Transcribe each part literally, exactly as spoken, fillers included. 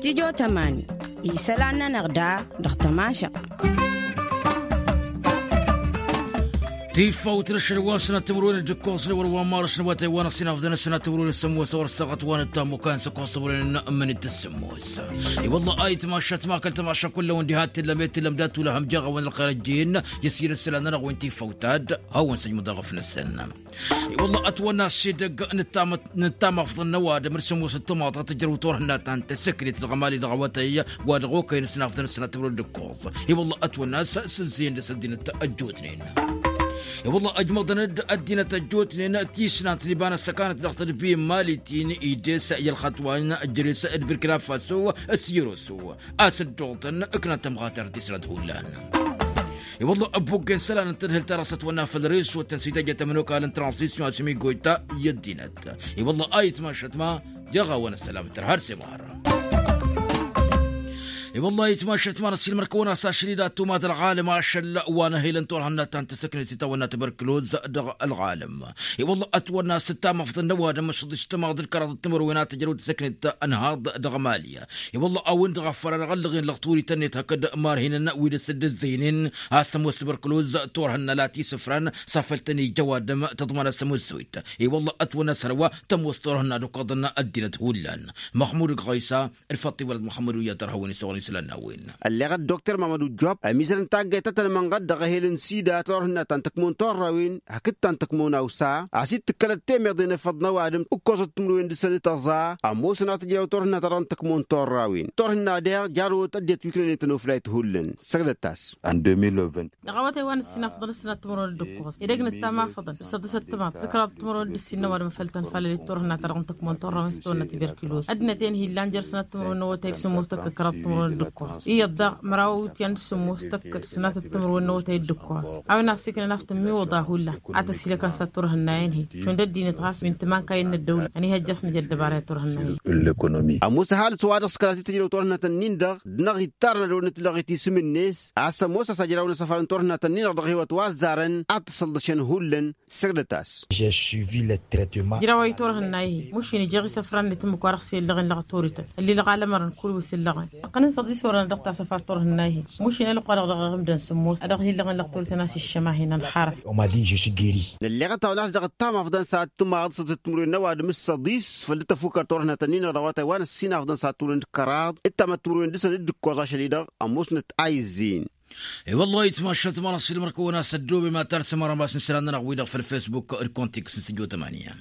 استيجو تماني يسالنا نغدا دختماشا تيفا وترشر واسنا تمرون الجكوس لور ومارس نواتي وانا سنا فدنا سنا تمرون السموس ور السقط وانا التام وكان سكوس تمرون من التسموس اي والله اي تماشت ما كنت ماشى كله وندهات لميت لمدات ولا هم جاغ وين الخارجين يسير السلانه وين تيفا وتاد هو نسج مضاغف السنه اي والله اتونا الشيدق نتام نتام افضل نواد مرسموس الطماطه تجرو تور هنات انت سكرت الغمالي دغواتي وادغوك ينسنا فدنا سنا تمرون الجكوس اي والله اتونا سنسين سدين التاجوتنين والله أجمضنا أدينا تجوت لنا تيسنا تلبان السكانة لقطر بي مالتين إيديس الخطوان الجريس البركنا فاسو السيروسو أسد جولتن أكنا تمغاتر تسرة هولان والله أبوك سلام انتهى ترست ونافذ الرئيس والتنسيق تمنوك على الترانزيسيون اسمي قويتا يدينت والله آيت ما شتما جغا وانا السلام ترهر سمارة اي والله يتماشت ما نسيل مركونا ساشريدا تومات العالم عشان وانا هيلن طول هنا تانت سكنت تونا تبركلوز العالم اي والله اتونا ستا مفضل نواد مش اجتماع ذكر التمروينات جرود سكنت انهار دغماليا اي والله او انت غفر غلغين لغطوري تنيت هكذا مار هنا نويد السد الزينين هاستموس تبركلوز طور هنا لاتي سفران سافلتني جواد تضمن استموس سويت اي والله اتونا سروا تموس طور هنا دقضنا الدينت هولان محمود غيسا الفطي ولد محمد ويا ترهوني سوغني اللي غد دكتور محمد جوب مثلا تاجي تتل من غد غهيلن سيدا تورنا تنتكمون توراوين هكت تنتكمون اوسا عسيت تكلت تيم يضين فضنا وادم وكوزت تمروين دسني تزا اموسنا تجي تورنا تنتكمون توراوين تورنا دير جارو تديت ويكرين تنوفلايت هولن سغدتاس ان ألفين وعشرين دغوتي وان سنه فضل سنه تمرون دكوس يدغن التما فضل سدس التما ذكر تمرون دسينا ور مفلتن فلي تورنا تنتكمون توراوين ستونا تبركلوز ادنتين هي لانجر سنه تمرون وتيك سموستك كرب تمرون إيه الضغ مراوت ينسمو استكت سنة التمر والنوت يدكوس أو ناس كنا ناس تمي وضاهوا له عتسيلة كان ستورها الناين هي شون الدين تغاس من تمان كاين الدولة يعني هالجسم جد بارة تورها الناين الإقتصادي أموس حال سواد سكراتي تجرو تورنا تنين دغ نغي تارنا لو نتلغي تسم الناس عسى موسى سجراون سفرن تورنا تنين دغي وتوازارن أتصل دشان هولن سكرتاس جراوي تورها الناين مش يعني جري سفرن نتم كوارخسي اللغن لغتورته اللي لغالة مرن كل وسلغن قنن صدي صورة دقتا سفاتور الناي مش ينلو قرغ غمدن سموس ادغي لغن لقتول تناس الشماهين الحارس وما دي جو جيري اللي غتا ولا دغتا ما فدان ساعه ما قصت تمر نواد مسديس فلتفكر تورنا تنين روات وان السين فدان ساعه تورن كراد اتما تورن دس دكوزا شليدا اموسنت ايزين اي والله يتمشى ما نصير مركونا سدوا بما ترسم رماس نسلنا نغويدا في الفيسبوك الكونتكست استديو ثمانية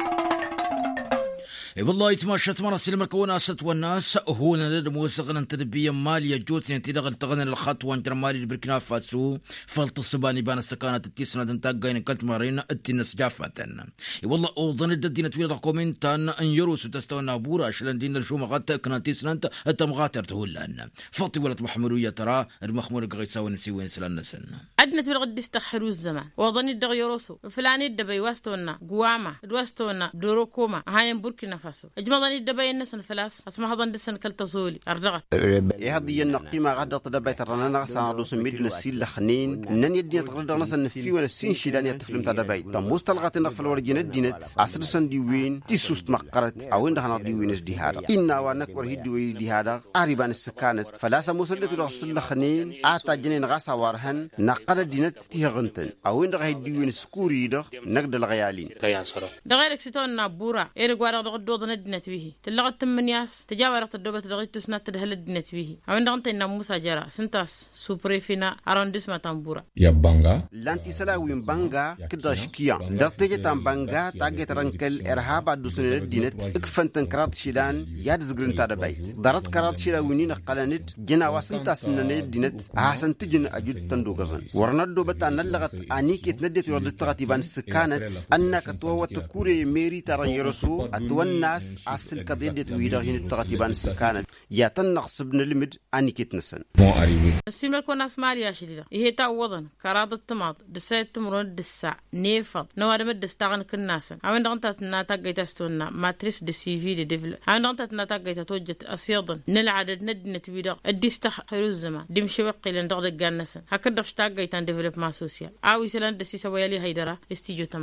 اي والله يتماشى تمر السلم الكونا ست والناس هون ندم وسقنا تدبيا ماليا جوتني تدغل تغنى الخطوه انت مالي البركنا فاسو فالتصباني بان السكانه التيسنا دنتاغين كلت مارين التنس جافتن اي والله اوضن الدين تويل كومنتان ان يروس تستونا بورا شلن دين الشو مغات كناتيسنا انت تمغاتر تهولان فطي ولد محموديه ترى المخمور قيسا ونسي وين سلنسن عدنا تبغى تستخروا الزمان وظن الدغ يروسو فلان الدبي واستونا قواما دوستونا دوروكوما هاي بوركينا فاسو اجمضني الدبي الناس الفلاس اسمها ظن دسن كالتزولي ارضغت اي هذه النقيمه غدا تدبي ترنا سان دوس ميد نسيل لخنين نن يدي تغرد ناس نفي ولا سين شيدان يتفلم تدبي تموس تلغت نفل ورجين دينت عصر سن دي وين تيسوست مقرت او ان دهنا دي وين دي هذا ان وانك ور هدي وين دي هذا قريبان السكانت فلاس مسلت رسل لخنين اتا جنين غاسا وارهن نقد دينت تيغنتن او ان دغ دي وين سكوري دغ نقد الغيالين دغيرك ستون بورا ايرغوار دغ ندنت به تلغت تمنياس تجاورت الدوبه تلغت تسنت تدهلدنت به عند انت ان موسى جرا سنتاس سوبريفينا اروندسما تامبورا يا بانغا لانتي سلاوين بانغا كداشكيا دقتي تام بانغا تاجت رنكل ارهاب دوسن الدينت اكفنتن كرات شيلان ياد زغرن تادبايت دارت كرات شيلاويني نقلنت جنا واسنتاس نن الدينت احسن تجن اجد تندو غزن ورندو بتا نلغت انيكت ندت يود تغتيبان سكانت انك تو وتكوري ميري ترى يرسو اتون الناس أصل قضية ويداهين التغتيبان السكانة ياتنقص بن المد أنيكت نسن السيم لكو ناس ماليا شديدة إيه تعوضن كراد التماط دسات تمرون دسا نيفض نوار مد دستاغن كناسن عمين دغنتات ناتاق يتستونا ماتريس دي سي في دي ديفل عمين دغنتات ناتاق يتوجد أصيضن نلعدد ندنة ويداغ الديستخ خيرو الزمان دمشي وقي لندغ دقان نسن هكذا اشتاق يتان ديفلوب ما سوسيال عاوي سلان دسي سويالي هيدرا استيجو تماني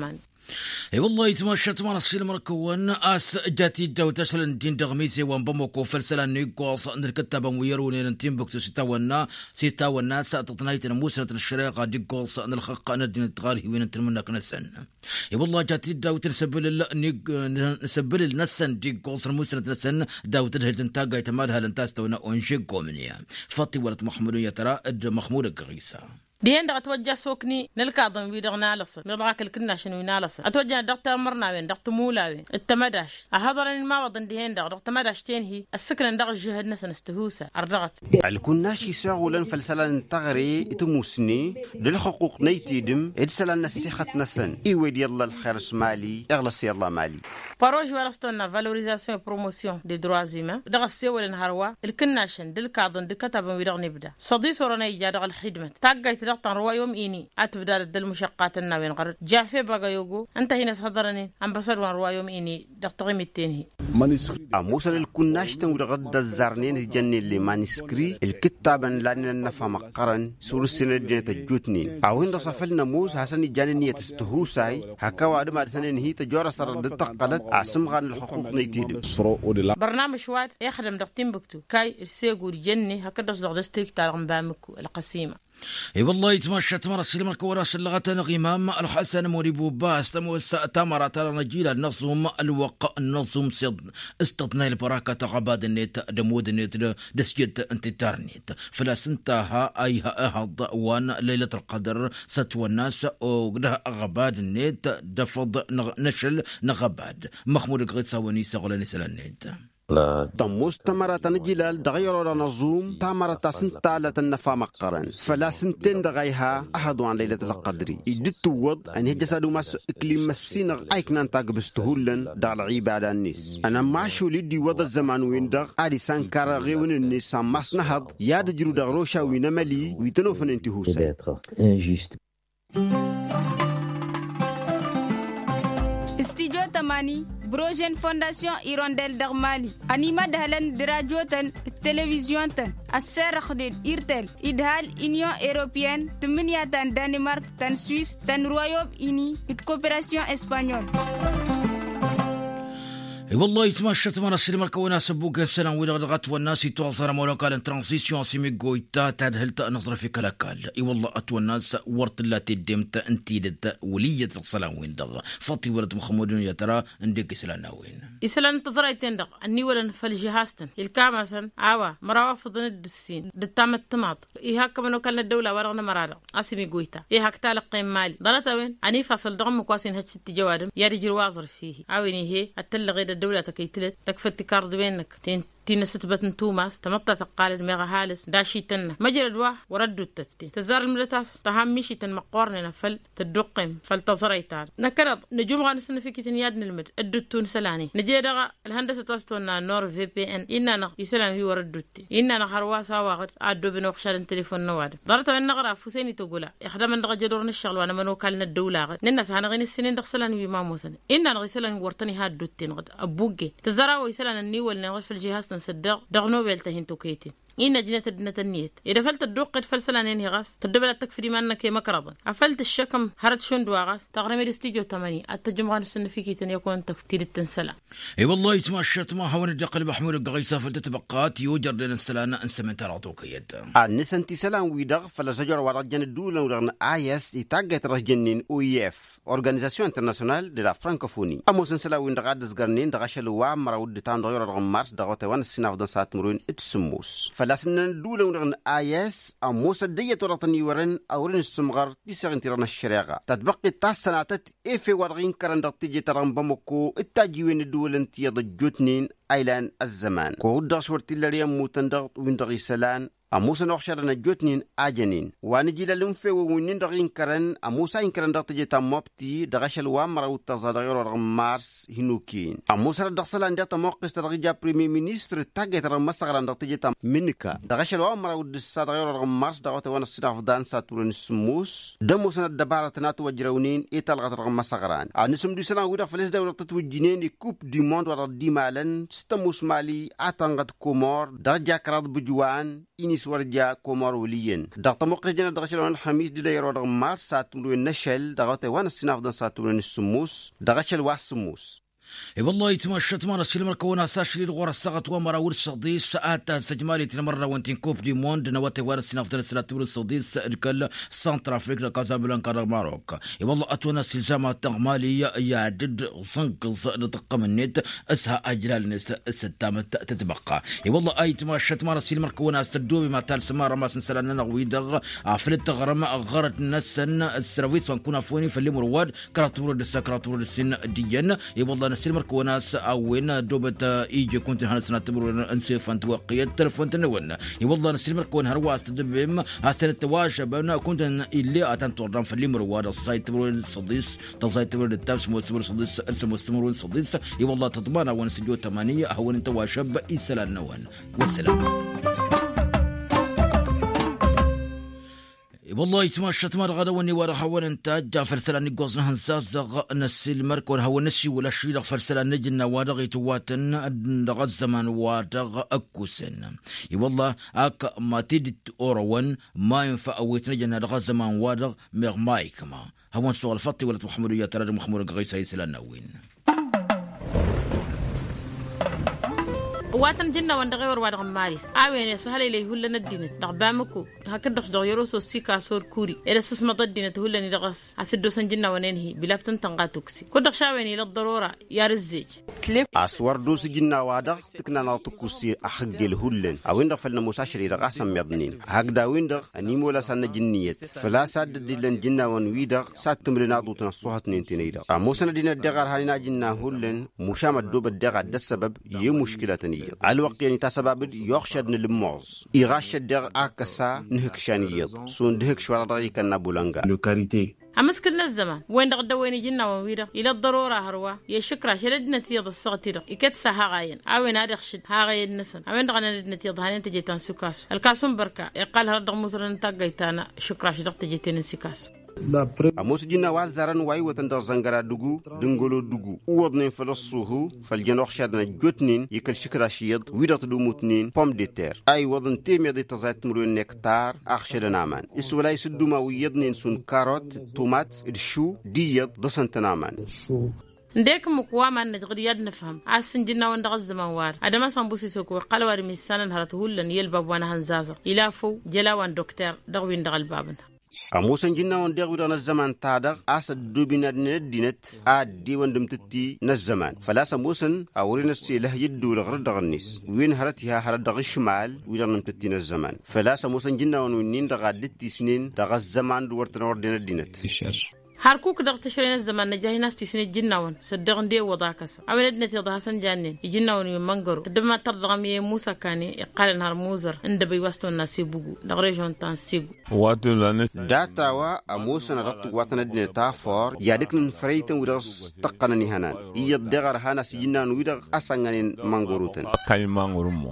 اي والله يتمشى تمارس السيل مركون اس جاتي دو تشلن دين دغميسي وانبموكو فلسلان نيكوص ان الكتابة ويروني ننتين بكتو سيتاونا سيتاونا ساتطنايت نموسنة الشريقة ديكوص ان الخق ان الدين التغاري وين انتن نسن اي والله جاتي دو تنسبل نسبل النسن ديكوص نموسنة نسن دو تدهل تنتاقا يتمالها لنتاستونا ونشيكو منيا فاطي ولد محمودية ترى محمود القغيسة دين دغ توجه سوكني نلكاضم ويدغ نالص نضاك الكنا شنو نالص اتوجه دكتور مرنا وين دكتور مولا وين التمداش هذا ما وضن دين دغ دكتور مداش تنهي السكن دغ جهد ناس نستهوسه ارضغت الكناش يساغولن فلسلان تغري تموسني للحقوق نيتيدم ادسلان نسيخت نسن ايويد يلا الخير مالي اغلس يلا مالي باروج ورستنا فالوريزاسيون بروموسيون دي دروز هيومان دغ السيول نهاروا الكناشن دلكاضن دكتاب ويدغ نبدا صدي صورنا يجا دغ الخدمه تاغايت دغ روا يوم إني أتبدأ الدل مشقات النوين قرر جافي بقى يوجو أنت هنا صدرني أم بصر وان روا يوم إني دقتغي متينه موسى الكناش تنود غد الزرنين الجنة اللي مانسكري الكتابا لأننا نفهم قرن سور السنة الجنة تجوتني أوين رصفلنا موسى حسن الجنة تستهوساي هكوا أدم أرسنين هي تجارة صار دتقلت عسم غان الحقوق نيتيدم برنامج واد يخدم دقتين بكتو كاي السيقو الجنة هكذا صدقستيك تارغم بامكو القسيمة اي والله يتمشى تمر السلم الكوراس اللغة نغيمام الحسن مريبو باس تموس تمر ترى نجيل النظم الوق النظم صد استطناء البراكة تغباد النت دمود النت دسجد انت تارنيت فلا سنتها ايها اهض وان ليلة القدر ستوى الناس وقدها غباد النت دفض نشل نغباد محمود قيصة ونيسة غلا نسال النت تموس تمرة نجيلال دغير نظوم تمرة سنتالة النفا مقرن فلا سنتين دغيها أحد عن ليلة القدر يدت وض أن هجسادو مس إكليم مسينغ أيكنان تاقبستهولن دغ العبادة الناس أنا معشو لدي وضع الزمان وين دغ آدي سانكارا غيون الناس ماس نهض ياد جرو دغ روشا وين مالي ويتنوفن انتهوسا استيجو تماني بروجين فونداسيون إيرونديل دغ مالي أنيما دهلن دراجو تن التلفزيون تن السر خدين إيرتل إدهال إنيون إيروبيان تمنيا تن دنمارك تن سويس تن رويوم إني إتكوبراسيون إسبانيول اي والله يتمشى تمر السلم الكونا سبوك السلام ودغدغت والناس يتواصل مولاكال ان ترانزيسيون سيمي غويتا تدهلت نظر في كلاكال اي والله اتو الناس ورت لا تدمت انتيدت وليه السلام وين دغ فاطي ولد محمود يا ترى عندك سلانا وين يسلان تزرعتين دغ اني ولا فالجهاستن الكامسن اوا مراوف ضد السين دتامت تماط اي هكا منو كان الدوله ورغنا مراره اسمي غويتا اي هك تلقي مالي ضرت وين اني فصل دغ مكواسين هتش تجوادم يا رجل واظر فيه اويني هي التلغي الدولة تكيتلت تكفت كارد بينك تين تين ستبتن توماس تمطى تقال دماغ هالس داشي تن مجرد واه وردو التتين تزار الملتاس تهمشي تن مقارنة فل تدقم فل تزريتار نكرد نجوم غانسن في كتن ياد نلمد ادو تون سلاني نجي دغا الهندسة توستونا نور في بي ان إننا يسلام في وردو التي إننا خرواسا واغد عدو بنو خشال التليفون نواد ضرطة من نغرا فوسيني تقولا يخدم من دغا جدورنا الشغل وانا منو كالنا الدولة غد ننس هنغين السنين دغ سلاني بما موسن إننا نغيسلان ورطني هاد دوتين غد أبوغي تزارا ويسلان النيول نغل في الجهاز صدق دغنوبل تهين توكيتين إن جنة الدنيا النيت إذا فلت الدوق فلسلان إنهي غاس تدبل التكفري ما أنك مكرضا أفلت الشكم هرت شندوا غاس تغرمي الاستيجو تماني التجمع نسن فيكي تن يكون تكتير التنسلا اي والله يتمشى ما حاول الدقل محمود القغيسة فلت تبقات يوجر لنا السلانة أنسى من تراطوك يد النسان تسلان ويدغ فلا زجر ورجن الدولة ورغن آيس يتاقت رجنين او اي اف Organisation Internationale de la Francophonie أموسن سلا وين دغاد زغرنين دغشلوا مرود تان دغير رغم مارس دغوتوان السناف دان سات مرون اتسموس لاسن دولا ونغن آيس أو موسى دية ورطني ورن أورن السمغر تسغن تيران الشريعة تتبقي تاس سناتت إفي ورغين كرن رطيجي تران بمكو التاجيوين الدولة انتياض الجوتنين أيلان الزمان كود دغشور تلاريا موتندغ ويندغي سلان أموسى نوخشر نجوتنين آجنين وانجيلا لنفي وونين دغين كرن أموسى إن كرن دغتجي تاموبتي دغشل وامرا وتزادغير رغم مارس هنوكين أموسى دغسلان دغتا موقس ترغيجا بريمي مينيستر تاقيت رغم مسغران دغتجي تام منكا دغشل وامرا ودسادغير رغم مارس دغتا وانا السناف دان ساتورن السموس دموسى الدبارة تناتو وجرونين إيطالغت رغم مسغران أنسم دي سلان ودغ فلس دولة تتوجينين كوب دي موند ورد دي مالن ستموس مالي آتانغت كومور دغجا كراد بجوان إني نيس ورجا كومار وليين دغت موقجنا دغشلون الخميس دي يرو دغ مارس ساتمرو نشل دغت وانا سناف دن ساتمرو السموس دغشل واسموس اي والله يتمشى تمارا سيلمر كونا ساشلي الغور الساقط ومرا ورد السعودي ساعات سجمالي تنمر وانتين كوب دي موند نواتي وارس سنافدر سلاتبر السعودي سأركال سانتر افريقيا كازابلانكا ماروك اي والله اتونا سلزامة تغمالي يعدد صنق نطق من النت اسها اجلال نس الستامة تتبقى اي والله اي تمشى تمارا سيلمر كونا استردوبي ما تال سمارا ما سنسلنا نغويدغ عفلت غرم غرت نسن السراويت فنكون افوني فاللي مرواد كراتور السكراتور السن ديان اي والله سيلمر كوناس أوين دوبت إيجي كنت هنا سنتبرر أنسيف أنت وقيت تلفون تنون يوضع نسيلمر كون هرواس تدبم هستن التواجه بنا كنت إلي أتن تورم في اللي مرواد الصيت تبرر الصديس تصيت تبرر التابس مستمر صديس أرسم مستمر الصديس يوضع تطبانا ونسجو ثمانية هون انت واشب إسلام نون والسلام والله يتمشى تمر غدا وني ورا حول انتاج جا فرسلان نقوزنا هنساز نسيل مرك وهو نسي ولا شيء فرسلان نجنا وادغ يتواتن دغ الزمان وادغ اكوسن اي والله اك ما تيد اوروان ما ينفع ويتنجنا دغ الزمان وادغ مغ مايكما هو سؤال الفطي ولا محموديه ترى محمود غيسا يسلان نوين واتن جنة وندغير وادغ ماريس عاوين سهل إليه هلا ندينت دغبامكو هكذا دغ يروسو سيكا صور كوري إلى سس ما ضدينت هلا ندغس عسدو سنجنة وننهي بلابتن تنقاتوكسي كدغ شاوين إلى الضرورة يا رزيج أسوار دوس جنة وادغ تكنا نطقوسي أخجل هلن أوين دفلنا مساشر إلى قاسم مدنين هكذا وين دغ أنيمو لا سنة جنيت فلا ساد دلن جنة ونويدغ سات تمرنا دوتنا الصوحة نينتينيدغ أموسنا دينا الدغار هالنا جنة هلن مشامة دوب الدغار ده السبب يمشكلة نية الوقت يعني تسبب يخشد نلموز يغشد دغ أكسا نهكشانية سون دهك شوارا ضيق النابولانغا لوكاريتي أمسكنا الزمان وين دغدا وين جنا ونويدا إلى الضرورة هروا يشكر شردنا تيض الصغتير يكتسا هاغاين أوين هذا خشد هاغاين نسن أوين دغنا ردنا تيض هانين تجيتان سكاسو الكاسون بركة يقال هردغ مصرن تاقيتانا شكرا شدغ تجيتين سكاسو أموس جنا وازارن واي وتندر زنجرا دغو دنجولو دغو وودن فلسوه فالجن وخشادنا جوتنين يكل شكرا شيد ويدات دوموتنين بوم دي تير اي ودن تيمي دي تزايت مرو نكتار اخشدنا مان اسولاي سدوما ويدنين سون كاروت تومات الشو ديد دسنتنا نديك مقواما نجغد يد نفهم عسن جنا وندغ الزمان وار أدما سنبوسي سوكو قلوار ميسانا هرته لن يلباب وانا هنزازا إلافو جلاوان دكتور دغوين دغ البابن أموسن جنا وندغ ودغ الزمان تادغ أسد دوبنا ندينت آد ديوان دمتتي نزمان فلا سموسن أورينا السيله يدو لغرد دغ النس وين هرتها هرد دغ الشمال ودغ نمتتي نزمان فلا سموسن جنا ونين دغ دتي سنين دغ الزمان دورتنا وردنا دينت هاركوك دغ تشرين الزمان نجاهي ناس تسني جناون صدقن دي وضاكس أول ادنا تيضا حسن جانين جناون يمنغرو دما تردغم يه موسى كاني يقال نهار موزر عند بيواستو الناس يبوغو دغ ريجون تانسيغو داتا وا اموسن رت واتنا دين تافور يادك نفريتن ودرس تقنا نهانان يدغر هانا سجنان ودغ اسانغانين مانغوروتن كاي مانغورمو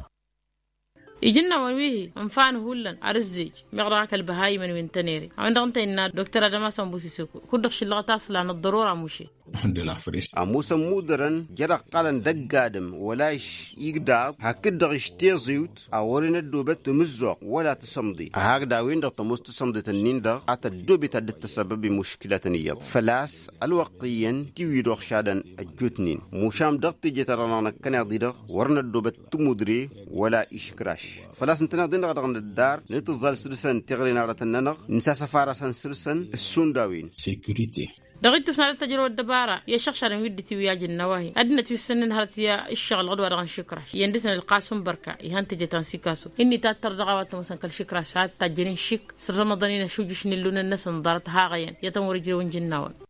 يجينا ونويه انفان هولن ارزيج مغراك البهاي من وينتنيري عند انت ان دكتور ادم سامبوسي سوكو كدخ شلغه اصلا الضروره مشي الحمد لله فريش اموسن مودرن جرا قالن دقادم ولاش يقدر هكذا يشتيزيوت اورين الدوبت مزوق ولا تصمدي هكذا وين دغ مستسمد تنين دغ ات الدوبت تسبب مشكله نيه فلاس الوقيا تيويدو خشادن الجوتنين مشام دغ تجي ترانا كنادي دغ ورن الدوبت تمدري ولا اشكراش فلاس انتنا دين دغ الدار نتظل سرسن تغرينا رتننغ نسا سفاره سرسن السونداوين سيكوريتي دغيت سنة تجربة الدبارة يا شخص أنا ودي وياج النواهي أدنى في السنين هرت يا الشغل غدوة رغن شكرش يندسن القاسم بركة يهان تجتان سيكاسو إني تاتر دغوات مثلا كل شكرش هات تجرين شك سر رمضانين شوجش نلون الناس نضارت هاغيا يتمور جرون جناون